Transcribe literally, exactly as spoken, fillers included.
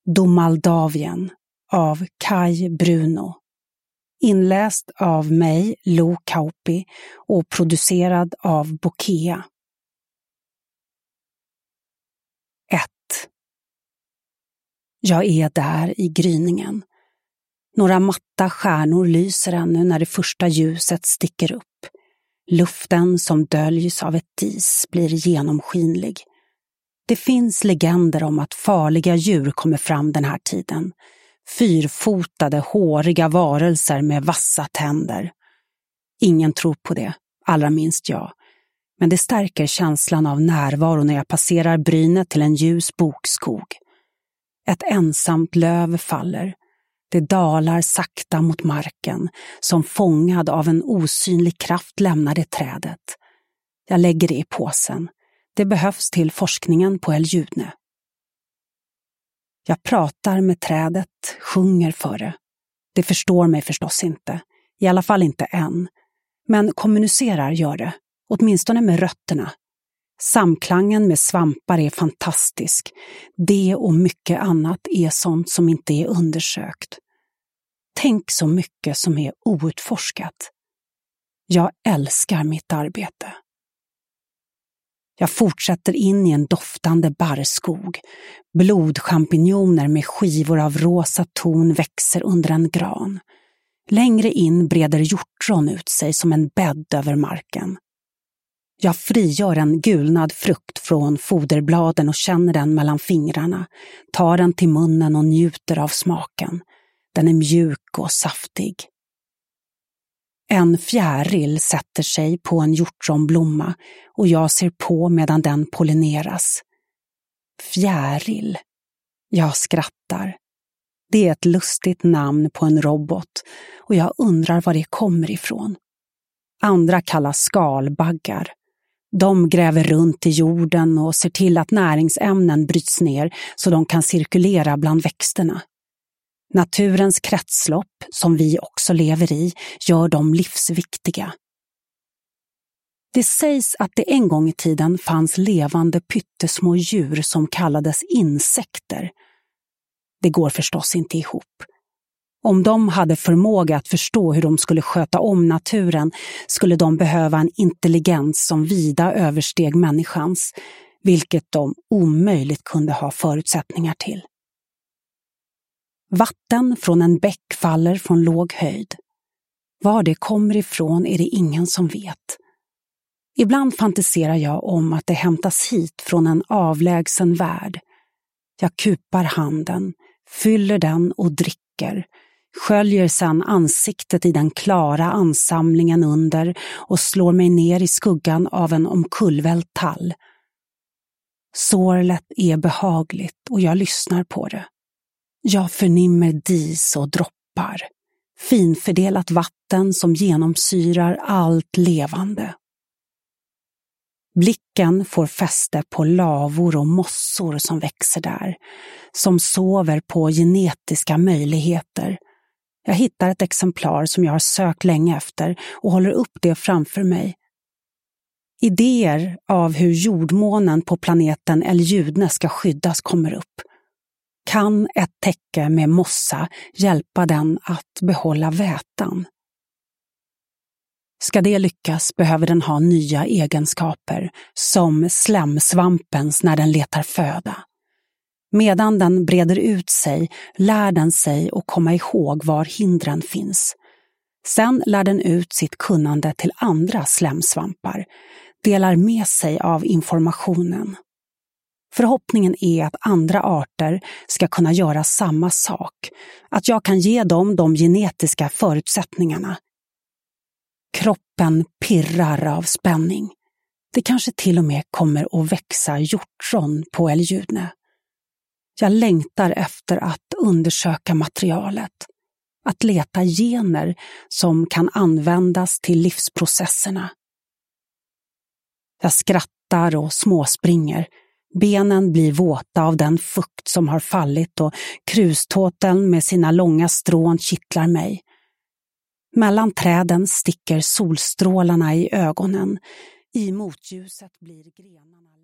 Domaldavien av Kai Bruno. Inläst av mig, Lo Kauppi, och producerad av Bokea. ett. Jag är där i gryningen. Några matta stjärnor lyser ännu när det första ljuset sticker upp. Luften som döljs av ett dis blir genomskinlig. Det finns legender om att farliga djur kommer fram den här tiden. Fyrfotade, håriga varelser med vassa tänder. Ingen tror på det, allra minst jag. Men det stärker känslan av närvaro när jag passerar brynet till en ljus bokskog. Ett ensamt löv faller. Det dalar sakta mot marken, som fångad av en osynlig kraft lämnar det trädet. Jag lägger det i påsen. Det behövs till forskningen på Eljudne. Jag pratar med trädet, sjunger för det. Det förstår mig förstås inte, i alla fall inte än. Men kommunicerar gör det, åtminstone med rötterna. Samklangen med svampar är fantastisk. Det och mycket annat är sånt som inte är undersökt. Tänk så mycket som är outforskat. Jag älskar mitt arbete. Jag fortsätter in i en doftande barrskog. Blodchampinjoner med skivor av rosa ton växer under en gran. Längre in breder hjortron ut sig som en bädd över marken. Jag frigör en gulnad frukt från foderbladen och känner den mellan fingrarna, tar den till munnen och njuter av smaken. Den är mjuk och saftig. En fjäril sätter sig på en hjortronblomma och jag ser på medan den pollineras. Fjäril. Jag skrattar. Det är ett lustigt namn på en robot och jag undrar var det kommer ifrån. Andra kallas skalbaggar. De gräver runt i jorden och ser till att näringsämnen bryts ner så de kan cirkulera bland växterna. Naturens kretslopp, som vi också lever i, gör dem livsviktiga. Det sägs att det en gång i tiden fanns levande pyttesmå djur som kallades insekter. Det går förstås inte ihop. Om de hade förmåga att förstå hur de skulle sköta om naturen skulle de behöva en intelligens som vida översteg människans, vilket de omöjligt kunde ha förutsättningar till. Vatten från en bäck faller från låg höjd. Var det kommer ifrån är det ingen som vet. Ibland fantiserar jag om att det hämtas hit från en avlägsen värld. Jag kupar handen, fyller den och dricker, sköljer sedan ansiktet i den klara ansamlingen under och slår mig ner i skuggan av en omkullvält tall. Sorlet är behagligt och jag lyssnar på det. Jag förnimmer dis och droppar, finfördelat vatten som genomsyrar allt levande. Blicken får fäste på lavor och mossor som växer där, som sover på genetiska möjligheter. Jag hittar ett exemplar som jag har sökt länge efter och håller upp det framför mig. Idéer av hur jordmånen på planeten Eljudne ska skyddas kommer upp. Kan ett täcke med mossa hjälpa den att behålla vätan? Ska det lyckas behöver den ha nya egenskaper, som slemsvampens när den letar föda. Medan den breder ut sig lär den sig att komma ihåg var hindren finns. Sen lär den ut sitt kunnande till andra slemsvampar, delar med sig av informationen. Förhoppningen är att andra arter ska kunna göra samma sak, att jag kan ge dem de genetiska förutsättningarna. Kroppen pirrar av spänning. Det kanske till och med kommer att växa hjortron på Eljudne. Jag längtar efter att undersöka materialet, att leta gener som kan användas till livsprocesserna. Jag skrattar och småspringer. Benen blir våta av den fukt som har fallit och kruståteln med sina långa strån kittlar mig. Mellan träden sticker solstrålarna i ögonen. I motljuset blir grenarna